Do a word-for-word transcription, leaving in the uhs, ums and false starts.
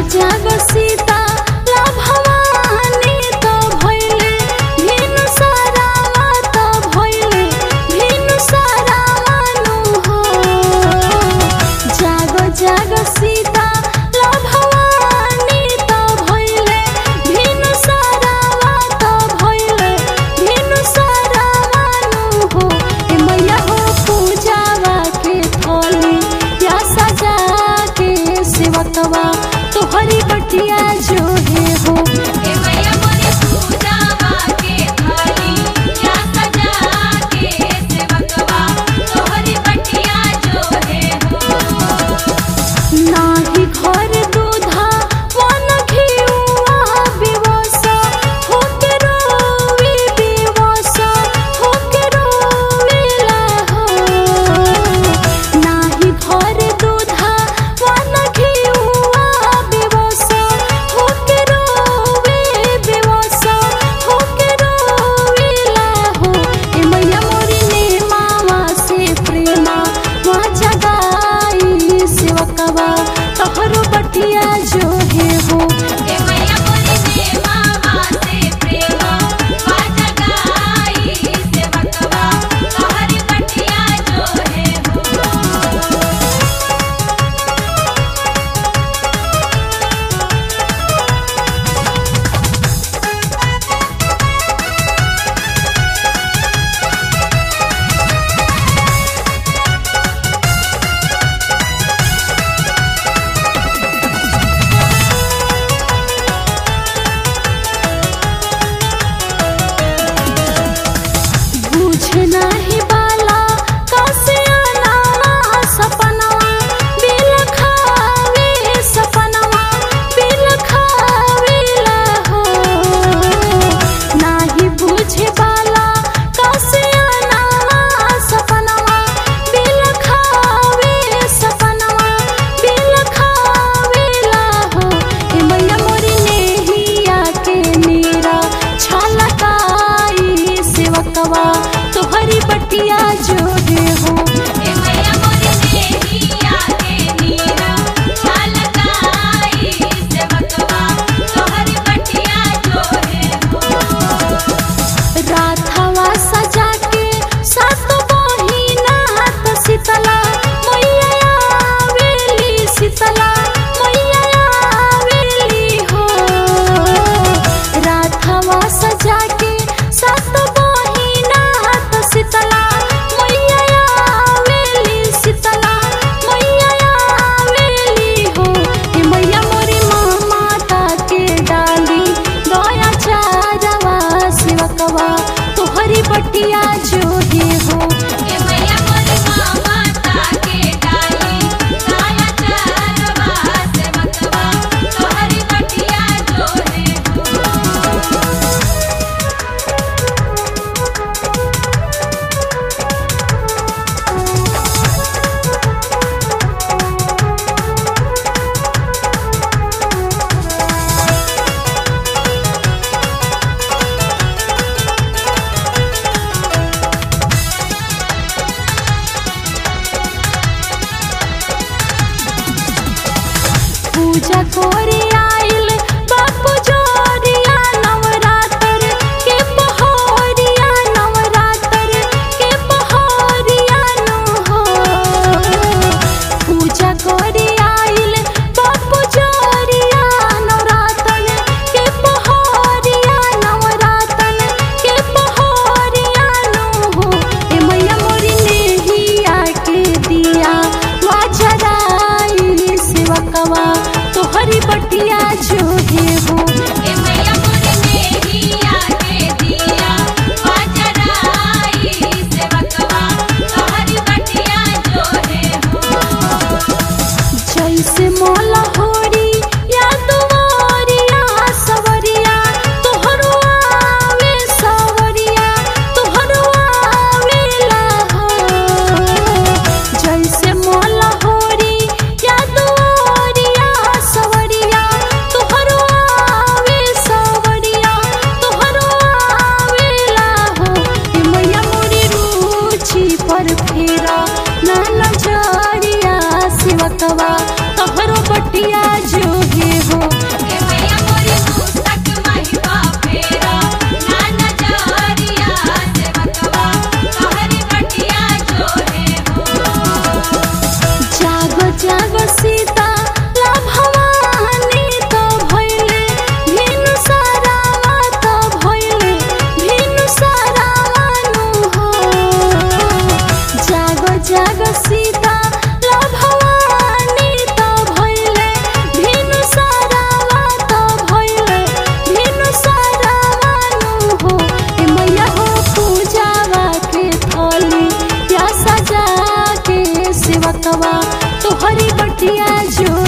जागो सीता ला भवानी तो भइले भिनु सारावा तो भइले भिनु सारावानु हो। जागो जागो सीता ला भवानी तो भइले भिनु सारावा तो भइले भिनु सारावानु हो। ए मैया हो पूजावा के थोली या सजा के सेवकवा तोहरी बटिया जो है हो। ए मैया मोरी पूजावा के थाली या सजा के सेवकवा तोहरी बटिया जो है हो। नाही घर दूधा वन घिउआ बिवस होके रोवी बिवस होके रोवेला हो। नाही घर दूधा वन घिउआ बिवस होके रोवे बिवस होके रोवेला हो। ए मैया मोरी ने मावा से प्रेमा वा जगाई सेवकवा तोहरो बटिया जो है हो। ए मैया मोरी ने मावा से प्रेमा वा जगाई सेवकवा तोहरी बटिया जो है हो। बुझे नाही बाला कसियाना सपनवा बिल खावे सपनवा बिल खावेला हो। नाही बुझे बाला कसियाना सपनवा बिल खावे सपनवा बिल खावेला हो। ए मैया मोरी नेहिया के नीरा छलकाई सेवकवा तोहरी बटिया जो है हो। ए मैया मोरी नेहिया के नीरा छलकाई सेवकवा तोहरी बटिया जो है हो। राथवा सजा के सात बहिना हाथ शीतला मैया आवेली शीतला मैया आवेली हो। राथवा सजा के सात बहिना हाथ शीतला मैया आवेली शीतला मैया आवेली हो। ए मैया मोरी माता के डाली दया चारवा सेवकवा तोहरी बटिया जो है हो। ए मैया मोरी माता के डाली दया चारवा सेवकवा तोहरी बटिया जो है हो। पूजा करे आइल बापू जोरिया नवरात्र के पहोरिया नवरात्र के पहोरिया नु हो। पूजा करे आइल बापू जोरिया नवरात्र के पहोरिया नवरात्र के पहोरिया नु हो। ए मैया मोरी नेहिया के दिया वा जराई सेवकवा तोहरी बटिया तोहरी बटिया जो